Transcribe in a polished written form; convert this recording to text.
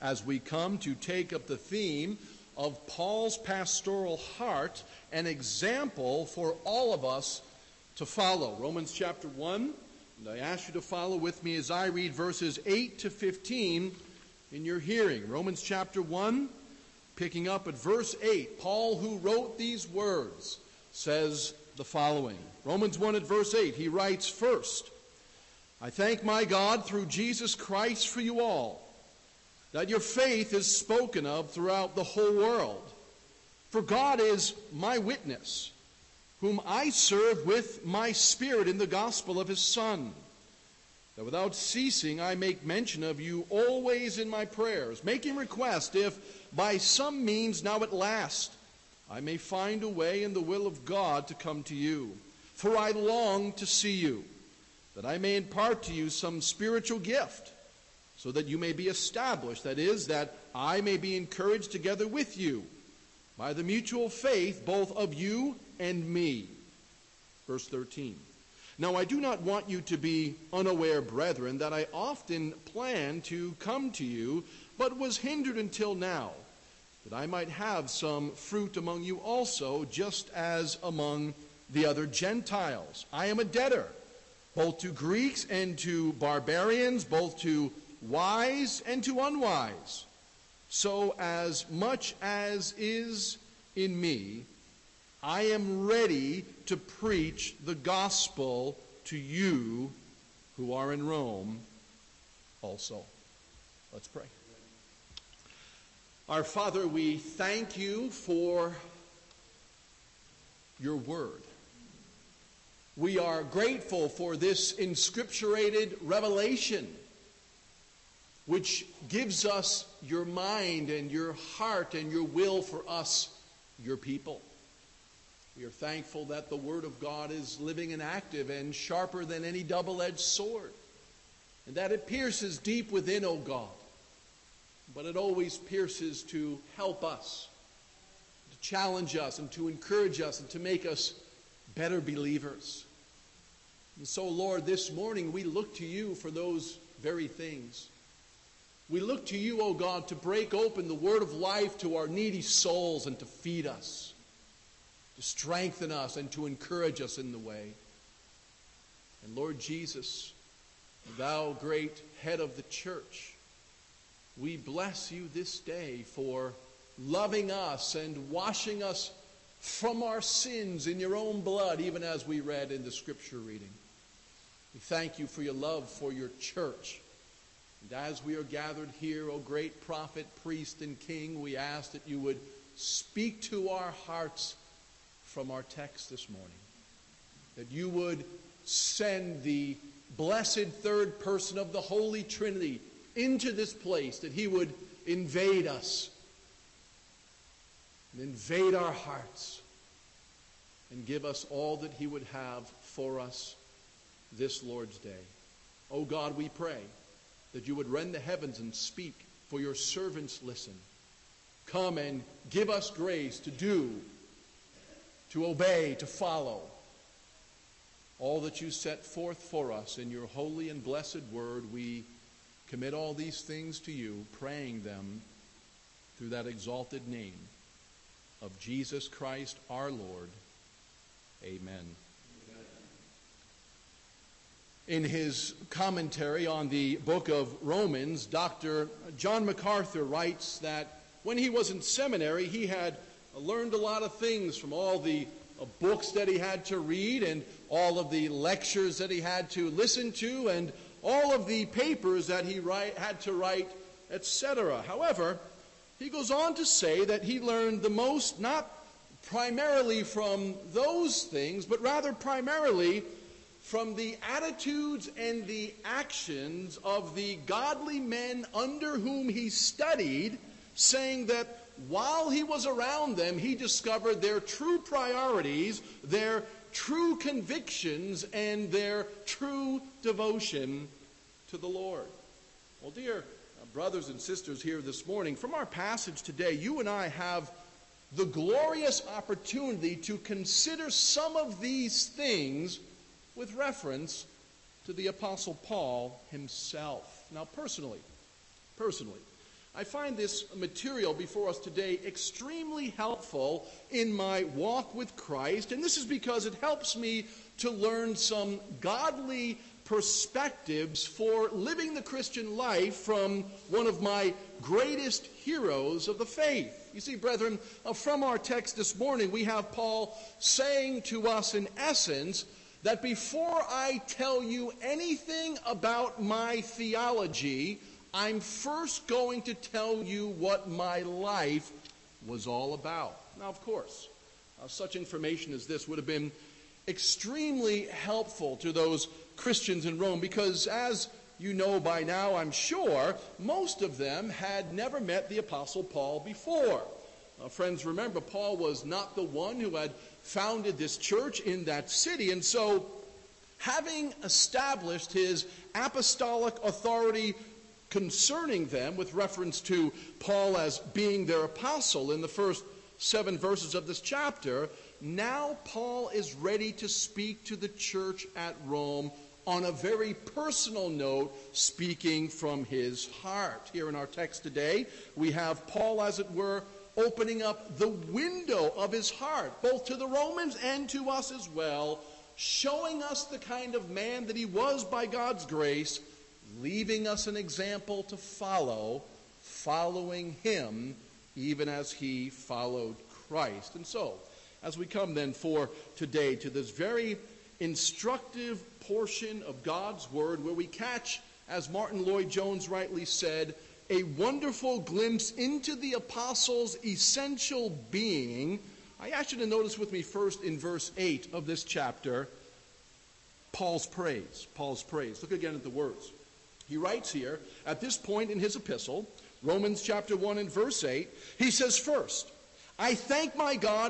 as we come to take up the theme of Paul's pastoral heart, an example for all of us to follow. Romans chapter 1, and I ask you to follow with me as I read verses 8 to 15 in your hearing. Romans chapter 1, picking up at verse 8, Paul, who wrote these words, says the following. Romans 1 at verse 8, he writes, "First, I thank my God through Jesus Christ for you all, that your faith is spoken of throughout the whole world. For God is my witness, whom I serve with my spirit in the gospel of his Son, that without ceasing I make mention of you always in my prayers, making request if by some means now at last I may find a way in the will of God to come to you. For I long to see you, that I may impart to you some spiritual gift, so that you may be established, that is, that I may be encouraged together with you by the mutual faith both of you and me." Verse 13. "Now I do not want you to be unaware, brethren, that I often planned to come to you, but was hindered until now, that I might have some fruit among you also, just as among the other Gentiles. I am a debtor, both to Greeks and to barbarians, both to wise and to unwise. So as much as is in me, I am ready to preach the gospel to you who are in Rome also." Let's pray. Our Father, we thank you for your word. We are grateful for this inscripturated revelation, which gives us your mind and your heart and your will for us, your people. We are thankful that the Word of God is living and active and sharper than any double-edged sword, and that it pierces deep within, O God, but it always pierces to help us, to challenge us, and to encourage us, and to make us better believers. And so, Lord, this morning we look to you for those very things. We look to you, O God, to break open the word of life to our needy souls and to feed us, to strengthen us and to encourage us in the way. And Lord Jesus, thou great head of the church, we bless you this day for loving us and washing us from our sins in your own blood, even as we read in the scripture reading. We thank you for your love for your church. And as we are gathered here, O great prophet, priest, and king, we ask that you would speak to our hearts from our text this morning. That you would send the blessed third person of the Holy Trinity into this place, that he would invade us and invade our hearts and give us all that he would have for us this Lord's day. O God, we pray that you would rend the heavens and speak, for your servants listen. Come and give us grace to do, to obey, to follow all that you set forth for us in your holy and blessed word. We commit all these things to you, praying them through that exalted name of Jesus Christ our Lord. Amen. In his commentary on the book of Romans, Dr. John MacArthur writes that when he was in seminary, he had learned a lot of things from all the books that he had to read and all of the lectures that he had to listen to and all of the papers that he had to write, etc. However, he goes on to say that he learned the most not primarily from those things, but rather primarily from the attitudes and the actions of the godly men under whom he studied, saying that while he was around them, he discovered their true priorities, their true convictions, and their true devotion to the Lord. Well, dear brothers and sisters here this morning, from our passage today, you and I have the glorious opportunity to consider some of these things with reference to the Apostle Paul himself. Now, personally, I find this material before us today extremely helpful in my walk with Christ, and this is because it helps me to learn some godly perspectives for living the Christian life from one of my greatest heroes of the faith. You see, brethren, from our text this morning, we have Paul saying to us in essence that before I tell you anything about my theology, I'm first going to tell you what my life was all about. Now, of course, such information as this would have been extremely helpful to those Christians in Rome because, as you know by now, I'm sure, most of them had never met the Apostle Paul before. Friends, remember, Paul was not the one who had founded this church in that city, and so having established his apostolic authority concerning them with reference to Paul as being their apostle in the first 7 verses of this chapter, now Paul is ready to speak to the church at Rome on a very personal note, speaking from his heart. Here in our text today, we have Paul, as it were, opening up the window of his heart, both to the Romans and to us as well, showing us the kind of man that he was by God's grace, leaving us an example to follow, following him even as he followed Christ. And so, as we come then for today to this very instructive portion of God's Word where we catch, as Martin Lloyd-Jones rightly said, a wonderful glimpse into the apostle's essential being, I ask you to notice with me first in verse 8 of this chapter, Paul's praise. Paul's praise. Look again at the words. He writes here, at this point in his epistle, Romans chapter 1 and verse 8, he says, "First, I thank my God